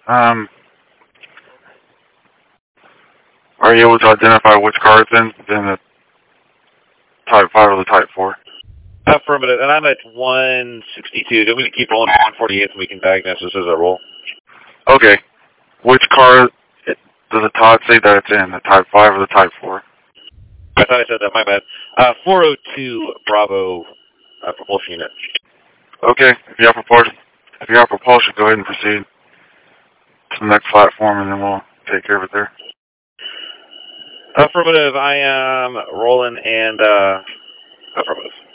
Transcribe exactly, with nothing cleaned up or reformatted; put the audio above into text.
Um, are you able to identify which car it's in? In the Type five or the Type four? Affirmative, and I'm at one sixty-two. Do we keep rolling to one forty-eight so we can diagnose this as a roll? Okay. Which car does the Todd say that it's in? The Type five or the Type four? I thought I said that, my bad. Uh, four oh two Bravo uh, propulsion unit. Okay. If you have propulsion, if you have propulsion, go ahead and proceed to the next platform, and then we'll take care of it there. Affirmative, I am rolling and uh, affirmative.